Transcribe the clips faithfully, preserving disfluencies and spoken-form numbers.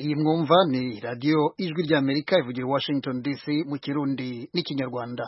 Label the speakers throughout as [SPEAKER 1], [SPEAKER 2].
[SPEAKER 1] iyi mwumva ni radio Ijwi ry'Amerika ivugira Washington D C mu Kirundi n'ikinyarwanda.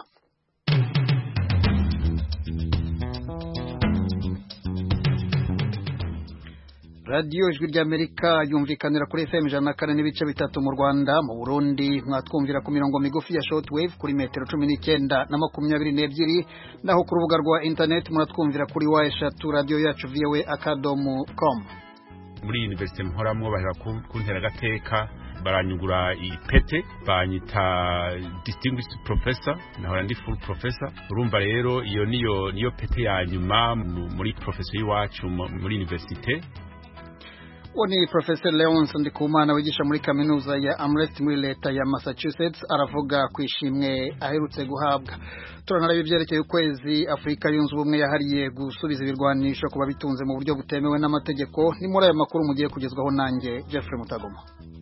[SPEAKER 1] Radio Ijwi ry'Amerika yumvikanira kuri F M ijana na kane n'ibice bitatu mu Rwanda, mu Burundi mwatwumvira ku mirongo migufi ya shortwave kuri metero cumi n'icyenda na makumyabiri n'ebyiri, naho ku rubuga rwa internet mwatwumvira kuri wa eshatu radio yacu v o a akadomo com.
[SPEAKER 2] Muri university mporamwo bahera kuntera gateka baranyugura ipete banyita distinguished professor nahora ndi full professor. Urumva rero iyo niyo niyo pete ya nyuma muri professor yiwacu muri university.
[SPEAKER 1] Oni Professor Leonce Ndikumana wigisha muri kaminuza ya Amherst muri leta ya Massachusetts aravuga kwishimwe aherutse guhabwa. Turanaraba ibyerekeye ukwezi Afrika yunze ubumwe yahariye gusubiza ibirwanisho kuba bitunze mu buryo butemewe n'amategeko. Ni muri aya makuru mugiye kugezwaho nanjye Jeffrey Mutagoma.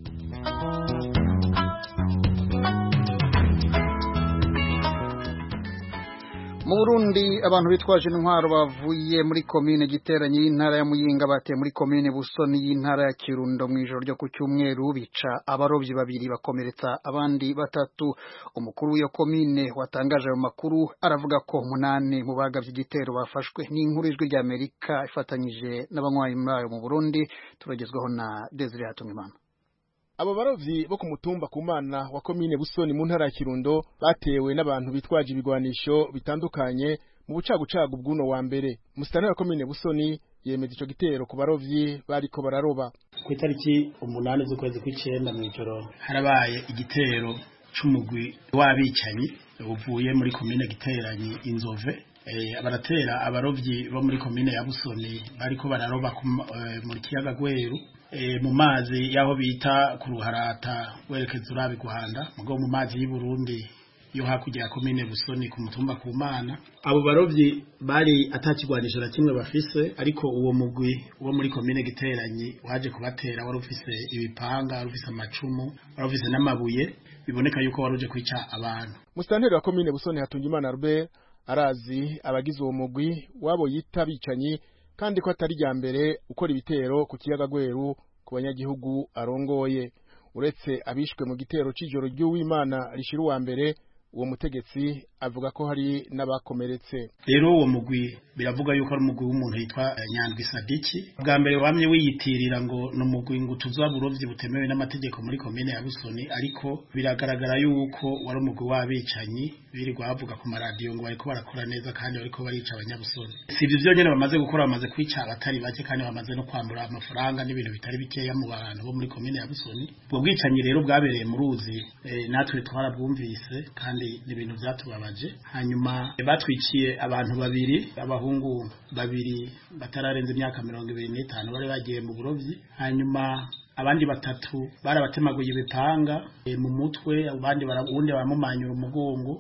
[SPEAKER 1] Mu Burundi abantu bitwaje intwaro bavuye muri commune Giteranyi y'intara ya Muyinga bateye muri commune Busoni y'intara ya Kirundo mu ijoro ryo ku cyumweru bica abarovyi babiri bakomeretsa abandi batatu. Umukuru w'iyo commune watangaje ayo makuru aravuga ko umunani mu bagavye igitero bafashwe. Ni inkuru Ijwi ry'Amerika ifatanyije n'abanywanyi muri mu Burundi, turagezwaho na Desire Hatungimana.
[SPEAKER 3] Abo barovyi bo ku mutumba Kumana wa commune Busoni mu ntara ya Kirundo batewe n'abantu bitwaje ibigwanisho bitandukanye mu bucagucagu bw'uno wa mbere. Musitani wa commune Busoni yemeza ico gitero ku barovyi bariko bararoba.
[SPEAKER 4] Ku itariki umunani z'ukwezi kw'icenda mw'ijoro harabaye igitero c'umugwi w'abicanyi uvuye muri commune Giteranyi Inzove. Eh baratera abarovyi bo muri commune ya Busoni bariko bararoba muri kiyaga Gweru e, mu mazi yaho bita ku Ruharata werekeza urabi Guhanda mugo mu mazi y'u Burundi yo hakurya ya commune Busoni ku mutumba Kumana. Abo barovyi bari atakigwanisho na kimwe bafise, ariko uwo mugwi wo muri commune Giteranyi waje kubatera wari ufise ibipanga, wari ufise amacumu, wari ufise n'amabuye, biboneka yuko waruje kwica abantu.
[SPEAKER 3] Musitanteri wa commune Busoni Hatungimana Albert arazi abagize uwo mugwi wabo yita bicanyi kandi ko atari rya mbere ukora ibitero ku kiyaga Gweru ku banyagihugu arongoye. Uretse abishwe mu gitero c'ijoro ry'Uwimana rishira uwa mbere, uwo mutegetsi avuga ko hari n'abakomeretse.
[SPEAKER 4] Rero uwo mugwi biravuga yuko ari umugwi w'umuntu yitwa Nyandwi Sadiki. Bwa mbere wamye wiyitirira ngo no mugwi ngo tuzaburovyi butemewe n'amategeko muri commune ya Busoni, ariko biragaragara yuko wari umugwi w'abicanyi birirwa bavuga ku maradiyo ngo bariko barakora neza kandi bariko barica abanyabusoni. Si ivyo byonyene bamaze gukora, bamaze kwica abatari bake kandi bamaze no kwambura amafaranga n'ibintu bitari bikeya mu bantu bo muri commune ya Busoni. Ubwo bwicanyi rero bwabereye mu ruzi, e, natwe twarabwumvise kandi n'ibintu byatubabaje. Hanyuma batwiciye abantu babiri, abahungu babiri batararenze imyaka mirongo ibiri n'itanu bari bagiye mu burovyi. Hanyuma abandi batatu barabatemaguye ibipanga e, mu mutwe, abandi barabundi bamumanyura umugongo.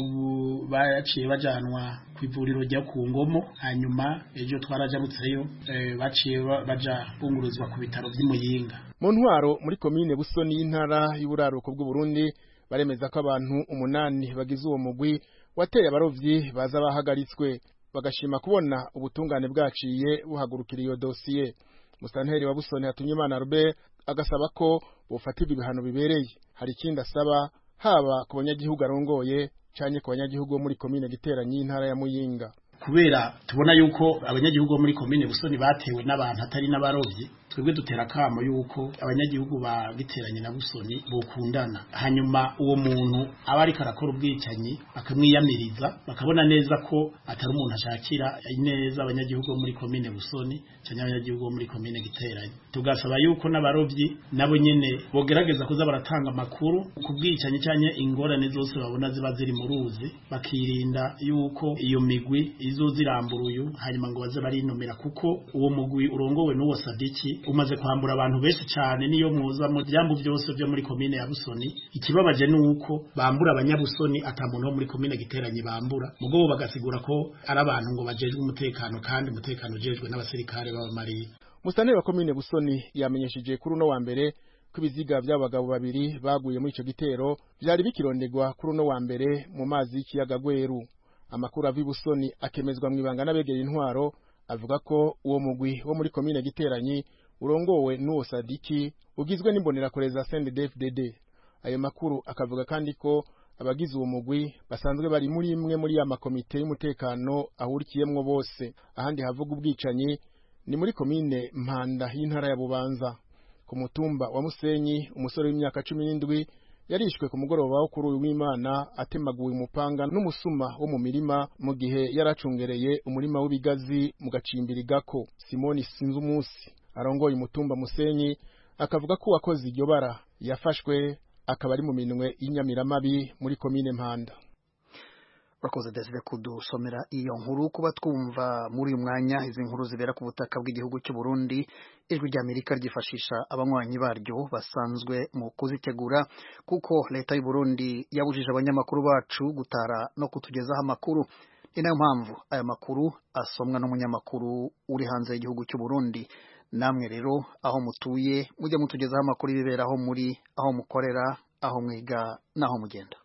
[SPEAKER 4] Ubu baciye bajanwa ku ivuriro rya ku Ngomo. Hanyuma ejo twarajabutseyo, e, baciye baja bunguruzwa ku bitaro by'Imuyinga.
[SPEAKER 3] Mu ntwaro muri commune Busoni y'intara y'uburaruko bw'u Burundi baremeza ko abantu umunani bagize uwo mugwi wateye abarovyi baza bahagaritswe, bagashima kubona ubutungane bwaciye buhagurukira iyo dosiye. Musitanteri wa Busoni Hatungimana Albert agasaba ko bofatirwa ibihano bibereye. Hari ikindi asaba haba ku banyagihugu arongoye cyane ku banyagihugu muri commune Giteranyi y'intara ya Muyinga.
[SPEAKER 4] Kubera tubona yuko abanyagihugu muri commune Busoni batewe n'abantu atari n'abarovyi, twebwe dutera kamo yuko abanyagihugu ba Giteranyi na Busoni bokundana. Hanyuma uwo muntu aba ari karakora ubwicanyi akamwiyamiriza, bakabona neza ko atari umuntu ashakira neza abanyagihugu muri commune Busoni cyane abanyagihugu muri commune Giteranyi. Tugasaba yuko n'abarovyi nabo nyene bogerageza kuza baratanga makuru ku bwicanyi cyane ingorane zose babona ziba ziri mu ruzi, bakirinda yuko iyo migwi izo ziramburuyu hanyuma ngo baze barinomera, kuko uwo mugwi urongowe n'uwo Sadiki umaze kwambura abantu benshi cyane. Niyo muza mu byambu byose byo muri commune ya Busoni, ikibabaje nuko bambura abanyabusoni atamuntu wo muri commune Giteranyi bambura, mugo bagasigura ko ari abantu ngo bajejwe umutekano kandi umutekano ujejwe n'abasirikare b'abamariye.
[SPEAKER 3] Musitanteri wa commune Busoni yamenyesheje kuri uno wa mbere ko ibiziga by'abagabo babiri baguye muri ico gitero byari bikirondegwa kuri uno wa mbere mu mazi y'ikiyaga Gweru. Amakuru avi Busoni akemezwa mwibanga n'abegera intwaro avuga ko uwo mugwi wo muri commune Giteranyi urongowe n'uwo Sadiki ugizwe n'imbonerakure za C N D F D D. Ayo makuru akavuga kandi ko abagize uwo mugwi basanzwe bari muri imwe muri ya makomite y'umutekano ahurikiyemwo bose. Ahandi havuga ubwicanyi ni muri komine Mpanda y'intara ya Bubanza. Ku mutumba wa Musenyi umusore w'imyaka cumi n'indwi yarishwe ku mugoroba wo kuri uyu w'Imana atemaguwe umupanga n'umusuma wo mu mirima mu gihe yaracungereye umurima w'ibigazi mu gacimbiri gako. Simoni Sinzumusi arongoye umutumba Musenyi akavuga ko wakoze iryo bara yafashwe akaba ari mu minwe y'inyamiramabi muri komine Mpanda.
[SPEAKER 1] Urakoze Desire kudusomera iyo nkuru. Kuba twumva muri uyu mwanya izi nkuru zibera ku butaka bw'igihugu cy'u Burundi, ijwi rya Amerika ryifashisha abanywanyi baryo basanzwe mu kuzitegura, kuko leta y'u Burundi yabujije abanyamakuru bacu gutara no kutugezaho amakuru. Ni nayo mpamvu aya makuru asomwa n'umunyamakuru uri hanze y'igihugu cy'u Burundi. Namwe rero aho mutuye mujye mutugezaho amakuru ibiberaho muri, aho mukorera, aho mwiga naho mugenda.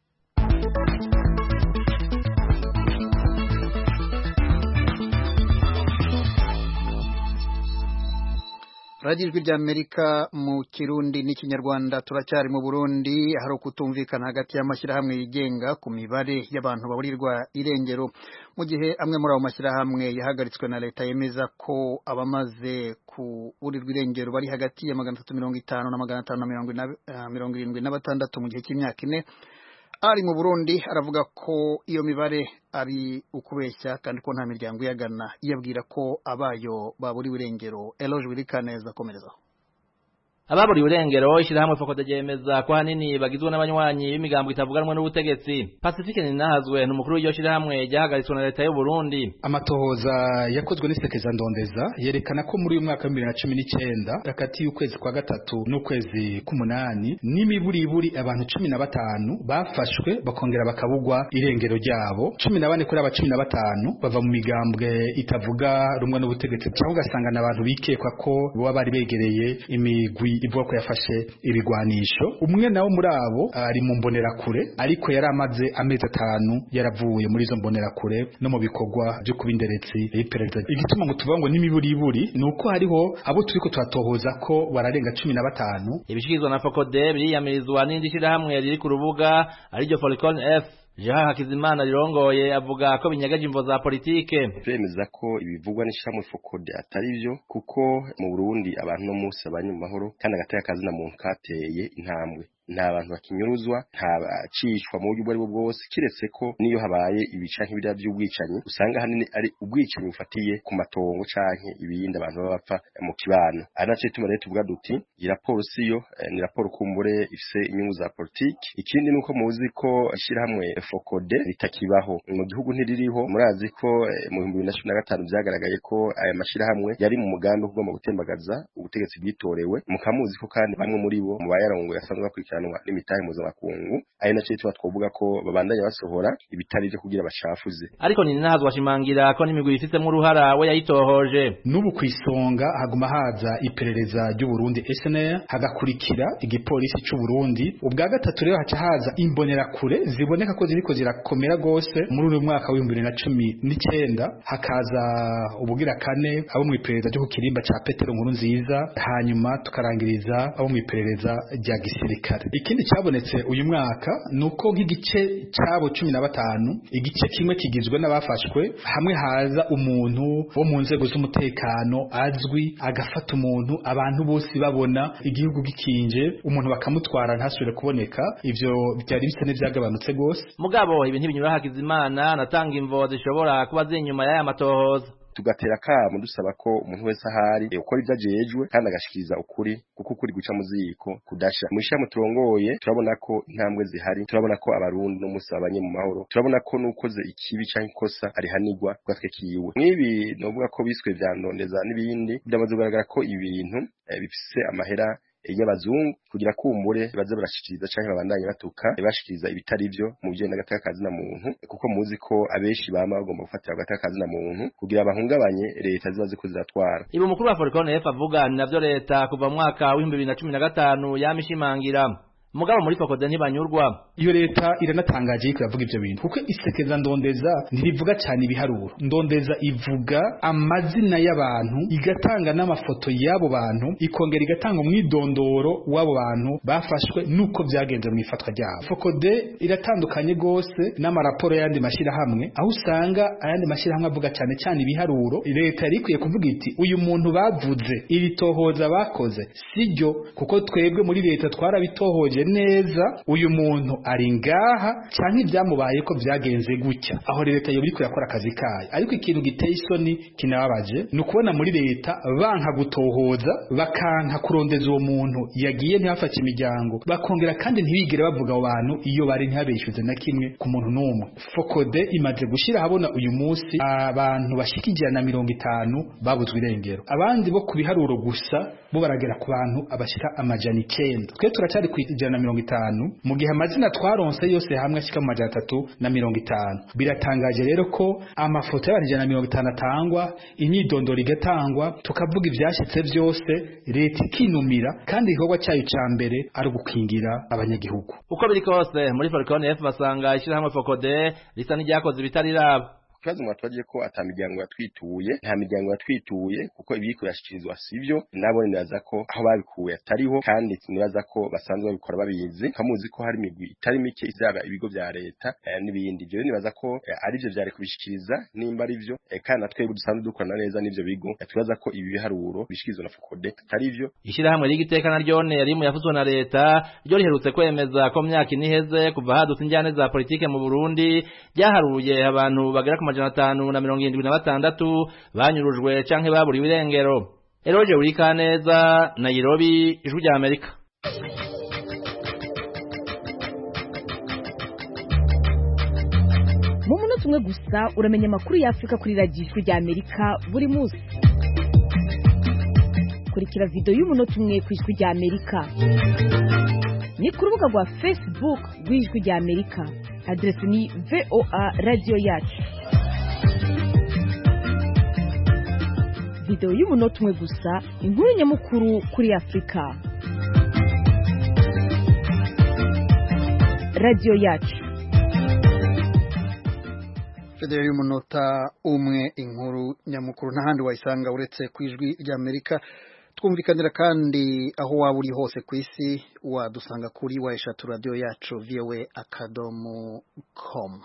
[SPEAKER 1] Radio Ijwi rya Amerika mu Kirundi n'ikinyarwanda. Turacyari mu Burundi hari ukutumvikana hagati y'amashyirahamwe yigenga ku mibare y'abantu baburirwa irengero, mu gihe amwe muri abo mashyirahamwe yahagaritswe na leta yemeza ko abamaze kuburirwa irengero bari hagati ya magana atatu mirongo itanu na magana atanu na mirongo irindwi na batandatu mu gihe cy'imyaka ine. Ari mu Burundi aravuga ko iyo mibare ari ukubeshya kandi ko nta miryango yagana yabwira ko abayo baburiwe irengero. Eloge Wirikaneza komereza.
[SPEAKER 5] Ababuri urengero ishirahamwe Fokode ryemeza ko hanini bagizwe n'abanywanyi b'imigambo itavuganwa n'ubutegetsi. Pacifique Ninahazwe n'umukuru w'iryo shirahamwe ryahagaritswe na leta y'u Burundi.
[SPEAKER 6] Amatohoza yakozwe n'isekeza ndondeza yerekana ko muri uyu mwaka wa bibiri na cumi n'icyenda hagati y'ukwezi kwa gatatu n'ukwezi k'umunani n'imiburiburi abantu cumi na batanu bafashwe bakongera bakabugwa irengero ryabo. cumi na bane kuri aba cumi na batanu bava mu migambwe itavuga rumwe n'ubutegetsi, cyangwa ugasanga n'abantu bikekwa ko baba bari begereye imigwi ivuga ko yafashe ibigwanisho. Umwe nawo muri abo ari mu mbonerakure ariko yari amaze amezi atanu yaravuye muri izo mbonerakure no mu bikorwa byo kubinderetsi y'iperereza. Igituma ngo tuvuga ngo n'imiburiburi nuko hariho abo turiko twatohoza ko bararenga cumi na batanu.
[SPEAKER 5] Ibishikizwa na Fokode biriyamirizwa n'indi shirahamwe riri ku rubuga ariryo Falcon F. Jean Hakizimana rirongoye avuga ko binyagaje imvo za politike.
[SPEAKER 7] Twemeza ko ibivugwa n'ishyirahamwe Fokode atari byo, kuko mu Burundi abantu no munsi abanye mu mahoro kandi agateka kazina muntu kateye intambwe. Nta bantu bakinyuruzwa, nta bacishwa mu buryo bwo ari bwo bwose, kiretse ko niyo habaye ibica nk'ibira by'ubwicanyi usanga hanini ari ubwicanyi bufatiye ku matongo canke ibindi abantu baba bapfa mu kibano. Ari naco ituma rero tuvuga duti iyi raporo siyo, ni raporo kumbure ifise inyungu za politiki. Ikindi nuko muzi ko ishirahamwe Fokode ritakibaho mu gihugu ntiririho. Murazi ko mu bihumbi bibiri na cumi na gatanu vyagaragaye ko aya mashirahamwe yari mu mugambi wo kugomba gutembagaza ubutegetsi bwitorewe. Mukamuzi ko kandi bamwe muri bo mu bayarongoye asanzwe bakurikira n'imitahe mpuzamakungu, ari naco tuba twovuga ko babandanya basohora ibitari byo kugira bashafuze.
[SPEAKER 5] Ariko ni nazo washimangira ko n'imigwi ifitemo uruhara we yayitohoje.
[SPEAKER 6] N'ubu kwisonga haguma haza iperereza ry'u Burundi S N R, hagakurikira igipolisi cy'u Burundi. Ubwa gatatu rero haca haza imbonerakure ziboneka ko ziriko zirakomera gose muri uyu mwaka wa bibiri na cumi n'icyenda. Hakaza ubugira kane abo mu iperereza ryo ku kirimba ca Petero Nkurunziza, hanyuma tukarangiriza abo mu iperereza rya gisirikare. Ikindi cyabonetse uyu mwaka nuko nk'igice cyabo cumi na batanu igice kimwe kigizwe n'abafashwe hamwe haza umuntu wo mu nzego z'umutekano azwi agafata umuntu abantu bose babona igihugu gikinje, umuntu bakamutwara ntasubire kuboneka. Ivyo byari bisa n'ivyagabanutse gose.
[SPEAKER 5] Mugabo ibi ntibinyura Hakizimana natanga imvo zishobora kuba zinyuma y'aya matohoza.
[SPEAKER 7] Tugatera kamo dusaba ko umuntu wese ahari ukora ibyo ajejwe kandi agashikiriza ukuri, kuko ukuri guca mu ziko kudasha. Mu ishyirahamwe turongoye turabona ko intambwe zihari, turabona ko abarundi no musi abanye mu mahoro, turabona ko nukoze ikibi canke ikosa arihanirwa gatwe kiwe. Mwibi novuga ko biswe vya ndondeza n'ibindi byamaze kugaragara ko ibintu eh, bifise amahera y'abazungu kugira kumbure baze barashikiriza canke babandanye batuka bashikiriza ibitari byo mu byo n'agataka kazina muntu, kuko muzi ko abeshi bama bagomba gufatira agataka kazina muntu kugira abahungabanye leta ziba ziko ziratwara.
[SPEAKER 5] Ibo mukuru wa Falcon F avuga ni navyo leta kuva mu mwaka wa bibiri na cumi na gatanu yamishimangira. mugabo muri Fokode ntibanyurwa.
[SPEAKER 6] Iyo leta iranatangaje iravuga ivyo bintu kuko isekeza ndondeza ntirivuga cyane ibiharuro. Ndondeza ivuga amazina y'abantu, igatanga n'amafoto y'abo bantu, ikongera igatanga umwidondoro w'abo bantu bafashwe nuko byagenze mu ifatwa ryabo. Fokode iratandukanye gose n'amaraporo y'andi mashira hamwe, aho usanga ayandi mashira hamwe avuga cyane cyane ibiharuro. Leta yarikwiye kuvuga iti uyu muntu bavuze iri tohoza bakoze siryo, kuko twebwe muri leta twarabitohoje neza, uyu muntu ari ngaha cyangwa ibyamubaye ko byagenze gutya. Aho leta yo biriko yakora akazi kayo. Ariko ikintu giteye isoni kinababaje ni ukubona muri leta banka gutohoza, bakanka kurondeza uwo muntu yagiye ntihafate imiryango, bakongera kandi ntibigere bavuga abo bantu iyo bari ntihabeshuze na kimwe ku muntu n'umwe. Fokode imaze gushira habona uyu munsi abantu bashika ijana na mirongo itanu babuzwe irengero, abandi bo kubiharuro gusa bo baragera ku bantu abashika amajana icenda. Twe turacyari ku ijana na mirongo itanu mu gihe amazina twaronse yose hamwe ashika mu majana atatu na mirongo itanu. Biratangaje rero ko amafoto y'abantu ijana na mirongo itanu atangwa, imyidondoro igatangwa, tukavuga ivyashitse byose, leta ikinumira kandi igikorwa cyayo ca mbere ari gukingira abanyagihugu.
[SPEAKER 5] Uko biri kose muri Falcone F basanga ishirahamwe Fokode risa n'iryakoze bitari raba.
[SPEAKER 7] Kazi mwatwaje ko atamiryango yatwituye, nta miryango yatwituye kuko ibiko yashikirizwa sivyo, nabo nibaza ko aho babikuye atariho, kandi nibaza ko basanzwe babikora babizi. Kamuzi ko hari imigwi itari mike izaba ibigo bya leta eh, n'ibindi. Byo nibaza ko eh, ari byo byari kubishikiriza nimba ari byo eh, kandi natwe dusanzwe dukorana neza n'ivyo bigo. Twibaza ko ibi biharuro bishikirizwa na Fokode atari byo.
[SPEAKER 5] Ishirahamwe ry'igiteka na ryone yari mu yafuzwe na leta ryo riherutse kwemeza ko myaka iniheze kuva hadutse injyane za politike mu Burundi ryaharuye abantu bagera ku majana atanu na mirongo irindwi na batandatu banyurujwe canke baburiwe irengero. Eroje Urikaneza, Nairobi, Ijwi rya Amerika.
[SPEAKER 8] Mu munota umwe gusa uramenya amakuru ya Afrika kuri radio Ijwi rya Amerika buri munsi. Kurikira video y'umunota umwe ku Ijwi rya Amerika. Ni ku rubuga rwa Facebook rw'Ijwi rya Amerika. Adresse ni V O A Radio Yacu. Video y'umunota umwe gusa, inkuru nyamukuru kuri Afrika. Radio Yacu.
[SPEAKER 1] Video y'umunota umwe, inkuru nyamukuru n'ahandi wayisanga uretse ku Ijwi rya Amerika. Twumvikanira kandi aho waba uri hose ku isi, wadusanga kuri wa eshatu radio yacu v o a akadomo com.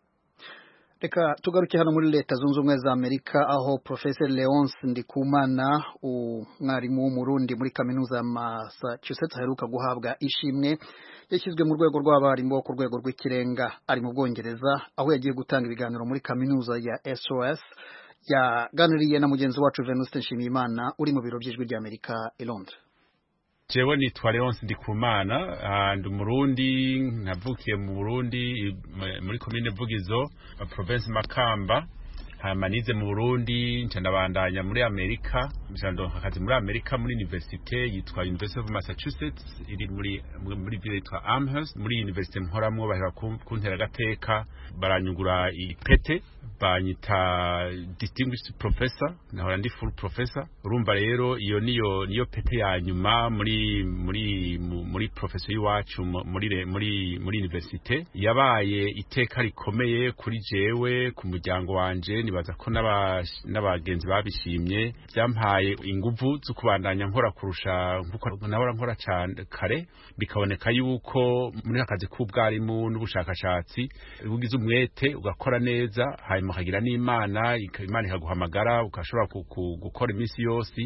[SPEAKER 1] Reka tugaruke hano muri leta zunze ubumwe za Amerika, aho Professor Leonce Ndikumana, umwarimu w'umurundi muri kaminuza ya Massachusetts, aheruka guhabwa ishimwe yashyizwe mu rwego rw'abarimu ku rwego rw'ikirenga. Ari mu Bwongereza aho yagiye gutanga ibiganiro muri kaminuza ya S O S. Yaganiriye na mugenzi wacu Venuste Nshimiyimana uri mu biro by'Ijwi rya Amerika i Londres.
[SPEAKER 2] Jewe nitwa Leonce Ndikumana, and Murundi, navukiye mu Burundi muri commune Vugizo, province Makamba. Hamanize mu Burundi, ncandabandanya muri Amerika, mjando akazi muri Amerika muri university yitwa University of Massachusetts, iri muri muri ville yitwa Amherst. Muri university mporamwo bahera kuntera gateka, baranyugura ipete, banyita distinguished professor, nahora ndi full professor. Urumva rero iyo niyo niyo pete ya nyuma muri muri muri professor yiwacu muri muri muri university. Yabaye iteka rikomeye kuri jewe, ku muryango wanje, nibaza ko n'abagenzi babishimye, byampaye inguvu zo kubandanya nkora kurusha nkuko nahora nkora cyane kare. Bikaboneka yuko muri akazi k'ubwarimu n'ubushakashatsi ugize umwete ugakora neza, hanyuma ukagira n'Imana, Imana ikaguhamagara ukashobora gukora iminsi yose,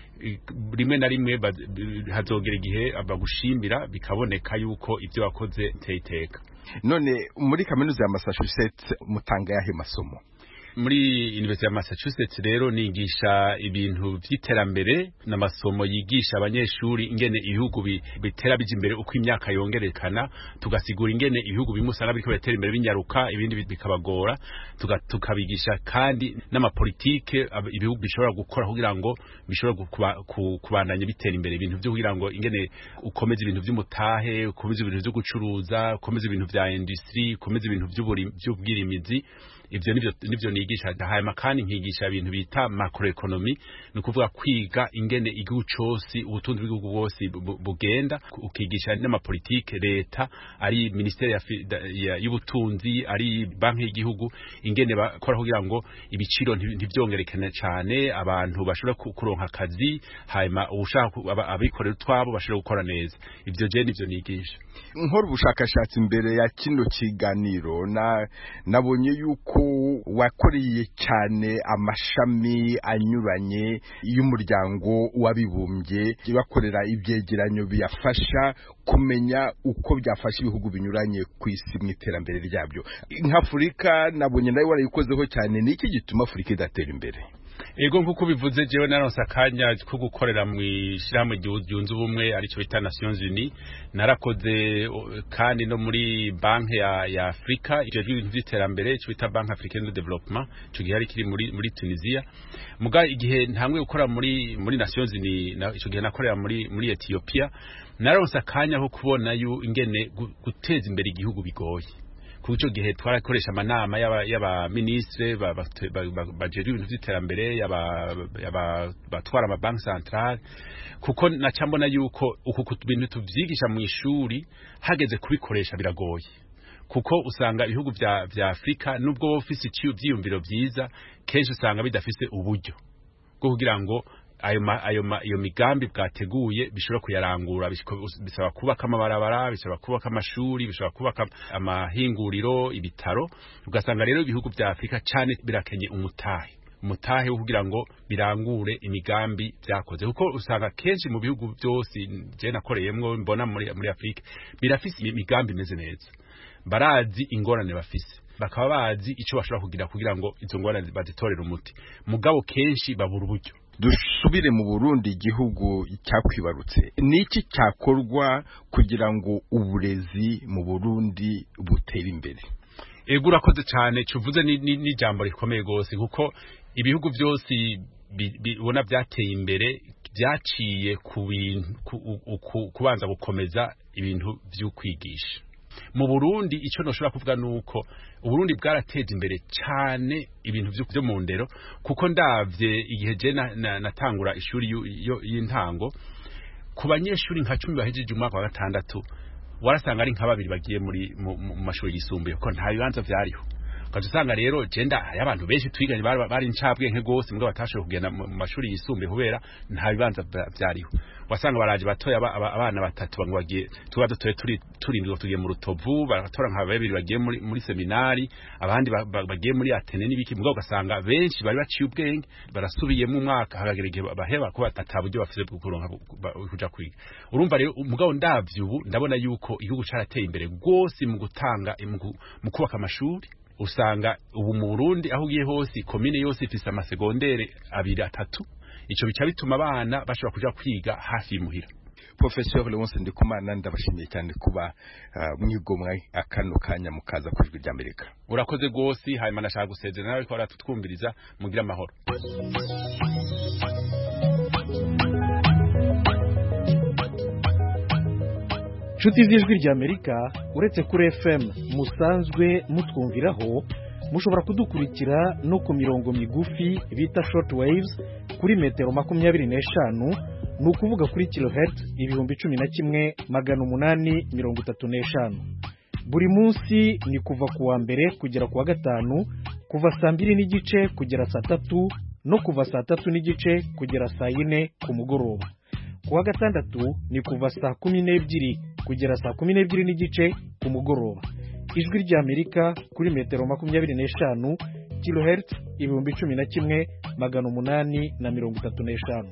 [SPEAKER 2] rimwe na rimwe hazogera igihe abagushimira, bikaboneka yuko ibyo wakoze teyiteka.
[SPEAKER 9] None muri kaminuza ya Massachusetts mutanga yahe masomo?
[SPEAKER 2] Muri University ya Massachusetts rero nigisha ibintu by'iterambere n'amasomo yigisha abanyeshuri ingene ibihugu bitera bije imbere uko imyaka yongerekana, tugasigura ingene ibihugu bimusanga biriko bitera imbere binyaruka, ibindi bikabagora, tukabigisha kandi n'amapolitike ibihugu bishobora gukora kugira ngo bishobora kubandanya bitera imbere, ibintu byo kugira ngo ingene ukomeze ibintu by'umutahe, ukomeze ibintu byo gucuruza, ukomeze ibintu bya industry, ukomeze ibintu by'ubwirimizi. ivyo nivyo nivyo nigisha hanyuma kandi nkigisha ibintu bita macroeconomy ni kuvuga kwiga ingene igihugu cose ubutunzi bw'igihugu bwose bugenda ukigisha n'amapolitike leta ari ministeri y'ubutunzi ari banki y'igihugu ingene bakora kugira ngo ibiciro ntivyongerekane cyane abantu bashobora kuronka akazi hanyuma ubushaka abikorera twabo bashobora gukora neza ivyo je nivyo nigisha
[SPEAKER 9] nkora ubushakashatsi imbere ya kino kiganiro na nabonye yuko wakoreye cyane amashami anyuranye y'umuryango wabibumbye bakorera ibyegeranyo biyafasha kumenya uko byafasha ibihugu binyuranye ku isi mu iterambere ryabyo nk'Afurika nabonye nayo warayikozeho cyane niki gituma Afurika idatera imbere
[SPEAKER 2] ego nkuko bivuze jewe naronse akanya ko gukorera mu ishyirahamwe ryunze ubumwe aricyo bita Nations Unies narakoze kandi no muri banki ya, ya Afrika ijejwe ibintu by'iterambere cyo bita Banque Africaine de Développement cyo gihe ari kiri muri muri Tunisia muga igihe ntangwe gukora muri muri Nations Unies cyo gihe nakorera muri muri Ethiopia naronse akanya ko kubona yu ingene guteza imbere igihugu bigoye kuco gihe twarakoresha amanama yaba yaba ministre bajeri ibintu by'iterambere yaba yaba batwara ama bank central kuko nacambona yuko uku bintu tuvyigisha mu ishuri hageze kubikoresha biragoye kuko usanga ibihugu vya vya Afrika nubwo ofisi ciyo byiyumviro byiza kenshi usanga bidafise uburyo bwo kugira ngo ayo ma, ayo ma, iyo migambi bwateguye bishobora kuyarangura bisaba kubaka amabarabara bisaba kubaka amashuri bisaba kubaka amahinguriro ibitaro ugasanga rero ibihugu vya Afrika cyane birakenye umutahe umutahe wo kugira ngo birangure imigambi byakoze kuko usanga kenshi mu bihugu byose je nakoreyemwo mbona muri muri Afrika birafise imigambi meze neza barazi ingorane bafise bakaba bazi ico bashobora kugira kugira ngo izo ngorane bazitorera umuti mugabo kenshi babura uburyo
[SPEAKER 9] dusubire mu Burundi igihugu cyakwibarutse niki cyakorwa kugira ngo uburezi mu Burundi butere imbere
[SPEAKER 2] ego urakoze cyane cuvuze ni jambo rikomeye gose kuko ibihugu byose bibona byateye imbere byaciye ku bintu kubanza gukomeza ibintu by'ukwigisha mu Burundi ico noshobora kuvuga nuko Uburundi bwarateje imbere cyane ibintu byo mu ndero kuko ndavye igihe je natangura ishuri y'intango ku banyeshuri nka cumi bahejeje umwaka wa gatandatu warasanga ari nka babiri bagiye muri mu mashuri yisumbuye kuko nta bibanza vyariho ukazusanga rero genda y'abantu benshi twiganye bari ncabwe nke gose mbwa batashoboye kugenda mu mashuri yisumbuye kubera nta bibanza vyariho wasanga baraje batoya abana batatu bangu bagiye tuba dutoye turi turindwe tugiye mu Rutovu baratora nka babiri bagiye muri muri seminari abandi bagiye muri Atene n'ibiki mbwa ugasanga benshi bari baciye ubwenge barasubiye mu mwaka hagagerege baheba ko batataburyo bafise kuronka kuja kwiga urumva rero mugabo ndavye ubu ndabona yuko igihugu carateye imbere gose mu gutanga mu kubaka amashuri usanga ubu mu Burundi aho ugiye hose komine yose ifise amasegondere abiri atatu ico bica bituma abana bashobora kuja kwiga hafi muhira
[SPEAKER 9] Professor Leonce Ndikumana ndabashimiye cyane kuba uh, mwigomwa akano kanya mukaza kwijwi rya Amerika
[SPEAKER 2] urakoze gose hanyuma nashaka gusezera nawe ko aratutwumviriza mugira amahoro
[SPEAKER 10] Chuti z'ijwi rya Amerika uretse kuri F M musanzwe mutwumviraho mushobora kudukurikira no ku mirongo migufi bita short waves kuri metero makumyabiri n'eshanu ni ukuvuga kuri kilohertz ibihumbi cumi na kimwe magana umunani mirongo itatu n'eshanu buri munsi ni kuva ku wa mbere kugera ku wa gatanu kuva saa mbiri n'igice kugera saa tatu no kuva saa tatu n'igice kugera saa yine ku mugoroba ku wa gatandatu ni kuva saa kumi n'ebyiri kugera saa kumi n'ebyiri n'igice ku mugoroba ijwi rya Amerika kuri metero makumyabiri n'eshanu kilohertz ibihumbi cumi na kimwe magana umunani na mirongo itatu n'eshanu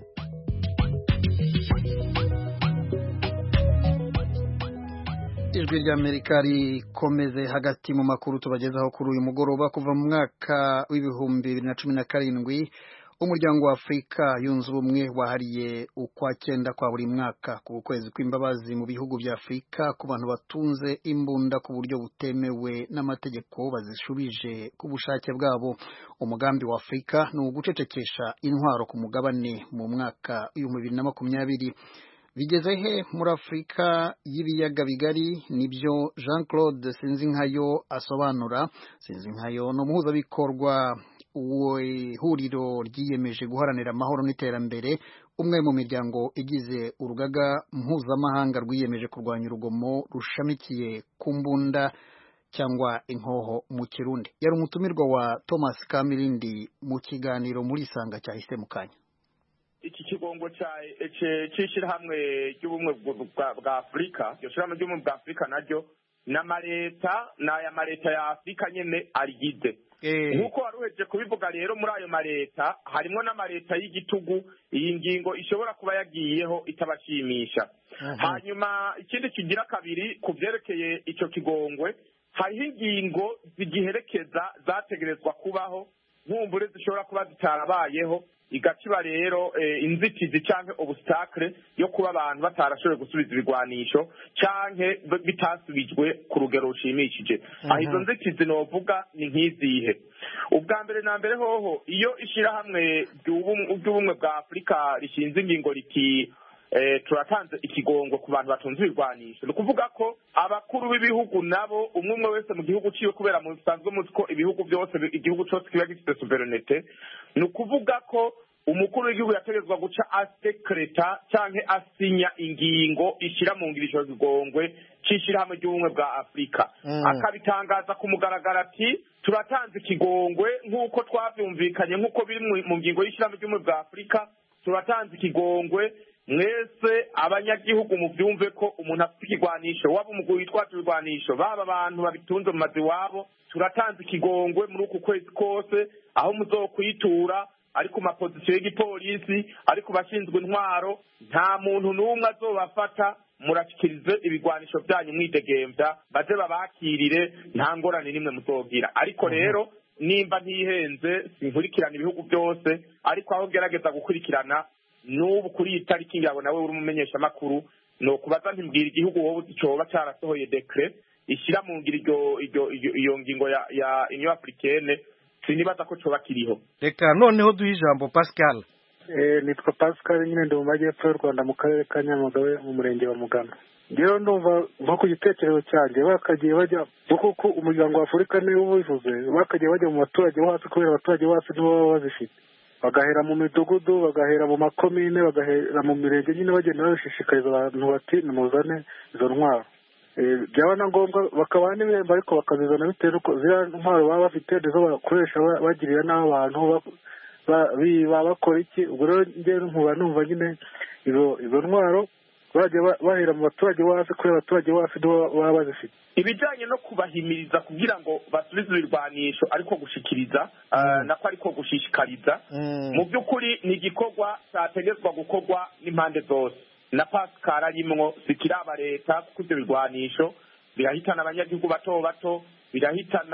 [SPEAKER 1] ijwi rya Amerika rikomeze hagati mu makuru tubagezaho kuri uyu mugoroba kuva mu mwaka w'ibihumbi bibiri na cumi na karindwi umuryango wa Afrika yunze ubumwe wahariye ukwa cyenda kwa buri mwaka ku kwezi kw'imbabazi mu bihugu bya Afrika ku bantu batunze imbunda ku buryo butemewe n'amategeko bazishubije ku bushake bwabo umugambi wa Afrika ni ugucecekesha intwaro ku mugabane mu mwaka w'ibihumbi bibiri na makumyabiri bigeze he muri Afurika y'ibiyaga bigari? Nibyo Jean Claude Sinzinkayo asobanura. Sinzinkayo no muhuzabikorwa ihuriro ryiyemeje guharanira amahoro n'iterambere, umwe mu miryango igize urugaga mpuzamahanga rwiyemeje kurwanya urugomo rushamikiye ku mbunda cyangwa inkoho mu Kirundi. Yari umutumirwa wa Thomas Kamirindi mu kiganiro muri Sanga cyahise mu kanya.
[SPEAKER 11] Iki kigongo cy'ishyirahamwe ry'ubumwe bwa Afurika, iryo shyirahamwe ry'ubumwe bwa Afurika naryo n'amareta n'aya mareta ya Afurika nyene arigize. Nk'uko wari uhejeje kubivuga rero, muri ayo mareta harimo n'amareta y'igitugu iyi ngingo ishobora kuba yagiyeho itabashimisha. Hanyuma ikindi kigira kabiri ku byerekeye icyo kigongwe, hariho ingingo zigiherekeza zategerezwa kubaho, nkumbure zishobora kuba zitarabayeho, igaciba rero inzitizi canke obstacle yo kuba abantu batarashoboye gusubiza ibigwanisho canke bitasubijwe ku rugero rushimishije. Aho izo nzitizi novuga ni nk'izihe: ubwa mbere na mbere hoho, iyo ishirahamwe ry'ubumwe bwa Afurika rishinze ingingo riti turatanze ikigongo ku bantu batunze ibigwanisho, ni ukuvuga ko abakuru b'ibihugu nabo umwe umwe wese mu gihugu ciwe, kubera mu bisanzwe muzi ko ibihugu byose igihugu cyose kiba gifite sovereignty, ni ukuvuga ko umukuru w'igihugu yategetswe guca asekreta canke asinya ingingo ishira mu ngiro ico kigongwe c'ishirahamwe ry'ubumwe bwa Afurika, akabitangaza ku mugaragaro ati turatanze ikigongwe nk'uko twavyumvikanye, nk'uko biri mu ngingo y'ishirahamwe ry'ubumwe bwa Afurika, turatanze ikigongwe mwese abanyagihugu mubyumve ko umuntu afite ikigwanisho, waba umugwi witwaje ibigwanisho, baba abantu babitunze mu mazi wabo, turatanze ikigongwe muri uku kwezi kose, aho muzokwitura ari ku mapozisiyo y'igipolisi, ari ku bashinzwe intwaro, nta muntu n'umwe azobafata, murashikirize ibigwanisho byanyu mwidegemvya, baze babakirire, nta ngorane nimwe muzogira. Ariko rero nimba ntihenze sinkurikirana ibihugu byose, ariko aho gerageza gukurikirana n'ubu kuri iyi tariki, ngabo nawe uri umumenyesha makuru, no kubaza ntimbwira igihugu wowe ucoba cyarasohoye decret ishyira mu ngiro iyo ngingo ya ya Union Africaine, sinibaza ko coba kiriho.
[SPEAKER 10] Reka noneho duhe ijambo Pascal.
[SPEAKER 12] Eh, nitwa Pascal, nyine ndi mu majyepfo y'u Rwanda mu karere ka Nyamagabe mu murenge wa Mugano. Ngewe ndumva nko ku gitekerezo cyanjye bakagiye bajya kuko umuryango wa Afurika niwe ubivuze, bakagiye bajya mu baturage bo hasi, kubera abaturage bo hasi nibo baba bazifite, bagahera mu midugudu, bagahera mu makomine, bagahera mu mirenge, nyine bagenda babishishikariza abantu bati nimuzane izo ntwaro. Byaba na ngombwa bakabaha n'ibihembo, ariko bakazizana bitewe n'uko ziriya ntwaro baba bafite nizo bakoresha bagirira n'abantu baba bakora iki. Ubwo rero njyewe nkuba numva nyine izo ntwaro bajya bahera mu baturage bo hasi, kubera abaturage bo hasi baba bazifite.
[SPEAKER 11] Ibijanye no kubahimiriza kugira ngo basubize ibirwanisho ariko gushikiriza nako ariko gushishikariza, mu by'ukuri ni igikorwa cyategetswe gukorwa n'impande zose, na Pascal arimwo, sikiraba leta, kuko ibyo birwanisho birahitana abanyagihugu bato bato, birahitana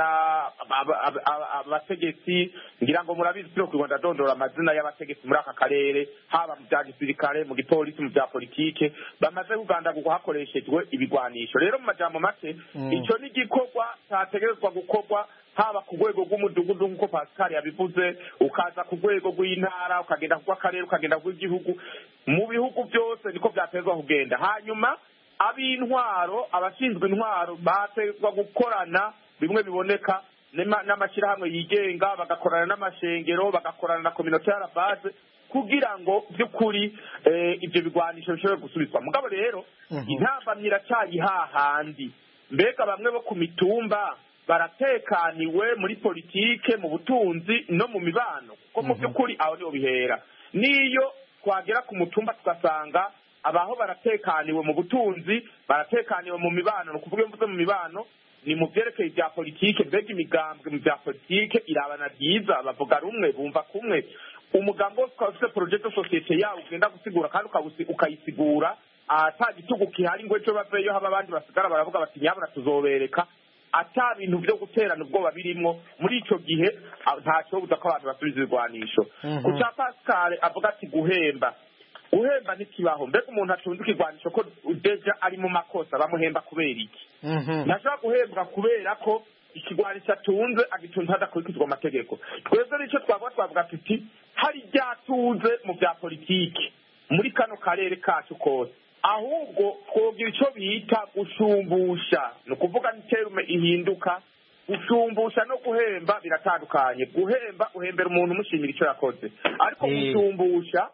[SPEAKER 11] abategetsi. Ngira ngo murabizi turi ku Rwanda dondora amazina y'abategetsi muri aka karere, haba mu bya gisirikare, mu gipolisi, mu bya politike, bamaze kugandagurwa hakoreshejwe ibigwanisho. Rero mu majambo make, icyo ni igikorwa cyategerezwa gukorwa haba ku rwego rw'umudugudu nk'uko Pascal yabivuze, ukaza ku rwego rw'intara, ukagenda ku rw'akarere, ukagenda ku rw'igihugu. Mu bihugu byose niko byatezwa kugenda. Hanyuma ab'intwaro, abashinzwe intwaro batezwa gukorana bimwe biboneka n'amashyirahamwe yigenga, bagakorana n'amashengero, bagakorana na communauté à la base, kugira ngo by'ukuri ibyo bigwanisho bishobore gusubizwa. Mugabo rero intambamyi iracyari hahandi. Mbega bamwe bo ku mitumba baratekaniwe muri politike, mu butunzi no mu mibano, kuko mu by'ukuri aho niho bihera. Niyo twagera ku mutumba tugasanga abaho baratekaniwe mu butunzi, baratekaniwe mu mibano, no kuvuga mvuze mu mibano ni mu byerekeye bya politike. Mbega imigambwe mu bya politike irabana ryiza, bavuga rumwe, bumva kumwe. Umugambo wose ukaba ufite projet de societe yawe ugenda gusigura kandi ukayisigura, ata gitugu kihari ngo ejo baveyo haba abandi basigara baravuga bati nyabura tuzobereka, ata bintu byo guterana ubwoba birimwo. Muri ico gihe ntacyo buza ko abantu basubiza ibigwanisho. Ku cya Pascal avuga ati guhemba guhemba ntikibaho. Mbega umuntu atunze ikigwanisho ko deja ari mu makosa, bamuhemba kubera iki? Ntashobora guhembwa kubera ko ikigwanisho atunze agitunze hadakurikizwa amategeko. Twebwe nicyo twavuga twavuga tuti hari ryatuze mu bya politiki muri kano karere kacu kose, ahubwo twogira icyo bita gushumbusha ni ukuvuga n'iterume ihinduka gushumbusha no guhemba biratandukanye guhemba uhembera umuntu umushimira icyo yakoze ariko gushumbusha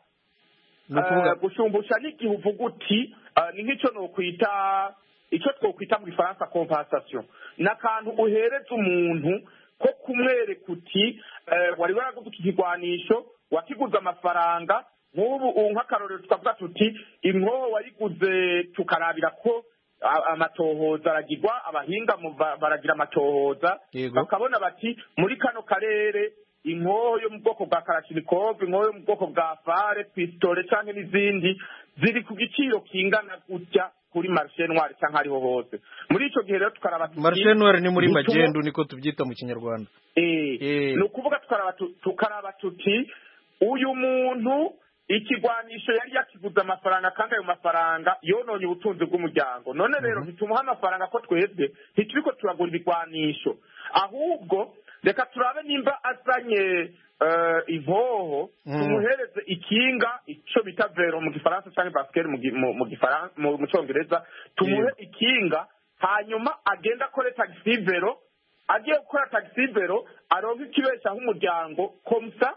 [SPEAKER 11] gushumbusha n'igihe uvuga uti ni nk'icyo nokwita icyo twokwita mu gifaransa compensation ni akantu uhereza umuntu ko kumwereka uti wari waraguze ikigwanisho wakiguze amafaranga nk'ubu nk'akarorero tukavuga tuti inkoho wayiguze tukarabira ko amatohoza aragirwa abahinga baragira amatohoza bakabona bati muri kano karere inkoho yo mu bwoko bwa karashinikov inkoho yo mu bwoko bwa fare pistole cyangwa n'izindi ziri ku giciro kingana gutya kuri marishe noire cyangwa ariho hose muri icyo gihe rero tukaraba tuti
[SPEAKER 10] marishe noire ni muri magendu niko tubyita mu kinyarwanda
[SPEAKER 11] eh ni ukuvuga tukaraba tukaraba tuti uyu muntu ikigwanisho yari yakiguze amafaranga kandi ayo mafaranga yononye ubutunzi bw'umuryango none rero bitumuha amafaranga ko twebwe ntituriko turagura ibigwanisho ahubwo reka turabe nimba azanye inkoho tumuhereze ikinga icyo bita vero mu gifaransa cyangwa basiketi mu gifaransa mu cyongereza tumuhe ikinga hanyuma agenda akore tagisi vero agiye gukora tagisi vero aronka ikibeshaho umuryango komsa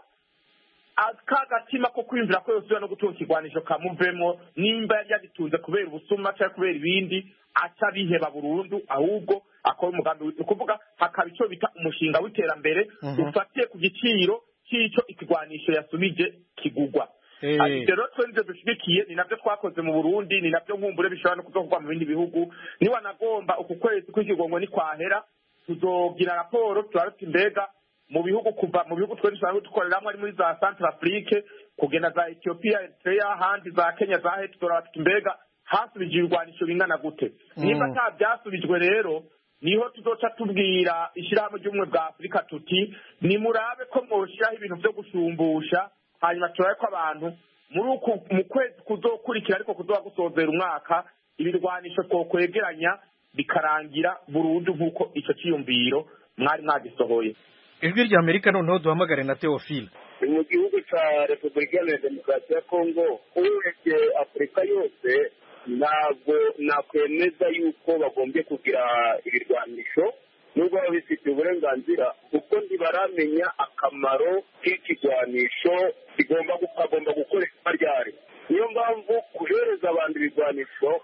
[SPEAKER 11] akagatima ko kwinjira ko yose no gutunga ikigwanisho kamuvemo nimba yari yagitunze kubera ubusuma cyangwa kubera ibindi aca biheba burundu ahubwo akora umugambi ni ukuvuga hakaba icyo bita umushinga w'iterambere ufatiye ku giciro cy'icyo ikigwanisho yasubije kigugwa rero twe nivyo dushigikiye ni nabyo twakoze mu Burundi ni nabyo nkumbure bishobora no kuzovugwa mu bindi bihugu niwanagomba uku kwezi kw'ikigongo ni kwahera tuzogira raporo turaruta imbega mu bihugu kuva mu bihugu twe dushobora dukoreramo ari muri za Central Afrique kugenda za Ethiopia Eritrea handi za Kenya za Haiti turabatuka imbega hasubije ibigwanisho bingana gute niba nta byasubijwe rero niho tuzoca tubwira ishyirahamwe ry'ubumwe bwa Afurika tuti nimurabe ko mwoshiraho ibintu byo gushumbusha hanyuma turabe ko abantu muri uku mu kwezi kuzokurikira ariko kuzoba gusozera umwaka ibirwanisho twokwegeranya bikarangira burundu nk'uko icyo cyiyumviro mwari mwagisohoye
[SPEAKER 10] ijwi rya Amerika noneho duhamagare na Theophile
[SPEAKER 13] mu gihugu cya Repubulika ya Demokarasi ya Kongo urebye Afurika yose ntabwo nakwemeza yuko bagombye kugira ibirwanisho nubwo baba bifite uburenganzira kuko ntibaramenya akamaro k'ikigwanisho kigomba kagomba gukoreshwa ryari niyo mpamvu kuhereza abantu ibigwanisho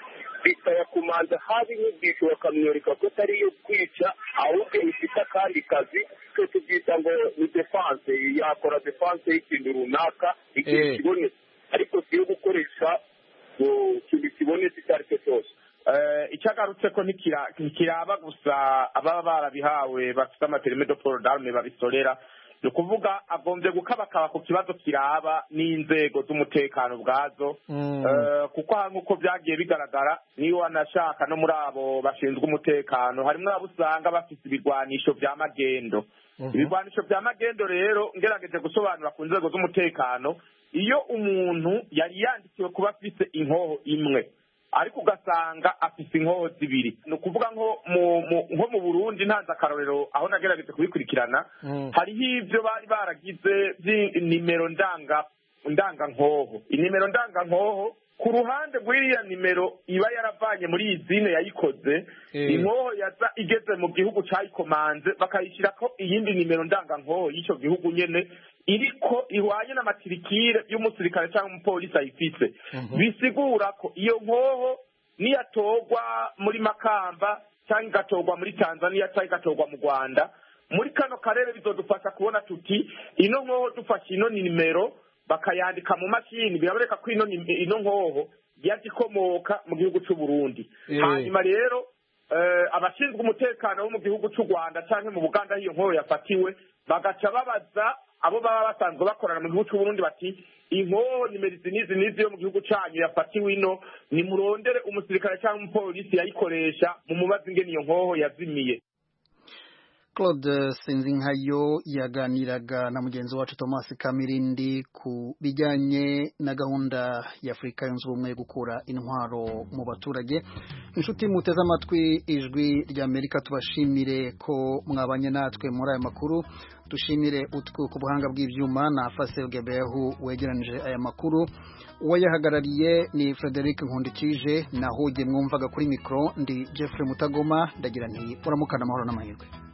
[SPEAKER 13] bisaba kumanza haba inyigisho bakamwereka ko atari iyo kwica ahubwo ifite akandi kazi twe tubyita ngo ni defanse yakora defanse y'ikintu runaka ikintu kibonetse ariko si iyo gukoresha ikintu kibonetse icyo ari cyo cyose
[SPEAKER 11] icyagarutse ko ntikiraba gusa ababa barabihawe bafite amaterimedo porodarume babisorera ni ukuvuga agombye gukabakaba ku kibazo kiraba n'inzego z'umutekano ubwazo kuko aha nk'uko byagiye bigaragara niyo wanashaka no muri abo bashinzwe umutekano harimo abo usanga bafite ibigwanisho bya magendo ibigwanisho bya magendo rero ngerageje gusobanura ku nzego z'umutekano iyo umuntu yari yandikiwe kuba afite inkoho imwe ariko ugasanga afite inkoho zibiri ni ukuvuga nko nko mu Burundi ntanze akarorero aho nagerageje kubikurikirana hariho ibyo bari baragize nimero ndanga ndangankoho inimero ndangankoho ku ruhande rw'iriya nimero iba yaravanye muri iyi zine yayikoze inkoho yaza igeze mu gihugu cyayikomanze bakayishyira ko iyindi nimero ndangankoho y'icyo gihugu nyene iriko ihwanye n'amatirikire y'umusirikare cyangwa umupolisi ayifise bisigura ko iyo nkoho niyatorwa muri Makamba cyangwa igatorwa muri Tanzania cyangwa igatorwa mu Rwanda muri kano karere bizodufasha kubona tuti ino nkoho dufashe ino nimero bakayandika mu mashini birabereka ko ino ino nkoho yagikomoka mu gihugu cy'u Burundi hanyuma rero abashinzwe umutekano wo mu gihugu cy'u Rwanda cyangwa mu Buganda hiyo nkoho yafatiwe bagaca babaza abo baba basanzwe bakorana mu gihugu cy'u Burundi bati inkoho nimero izi n'izi n'izi yo mu gihugu cyanyu yafatiwe ino nimurondere umusirikare cyangwa umupolisi yayikoresha mu mubazi ingene iyo nkoho yazimiye.
[SPEAKER 1] Claude Sinzinkayo yaganiraga na mugenzi wacu Thomas Kamirindi ku bijyanye na gahunda ya Afrika yunze ubumwe gukura intwaro mu baturage. Inshuti muteze amatwi ijwi rya Amerika, tubashimire ko mwabanye natwe muri aya makuru. Dushimire utwo ku buhanga bw'ivyuma na Fasel Gebehu wegeranije aya makuru. Uwayahagarariye ni Frederic Nkundikije, naho je mwumvaga kuri mikro ndi Jeffrey Mutagoma. Ndagira nti uramukana amahoro n'amahirwe.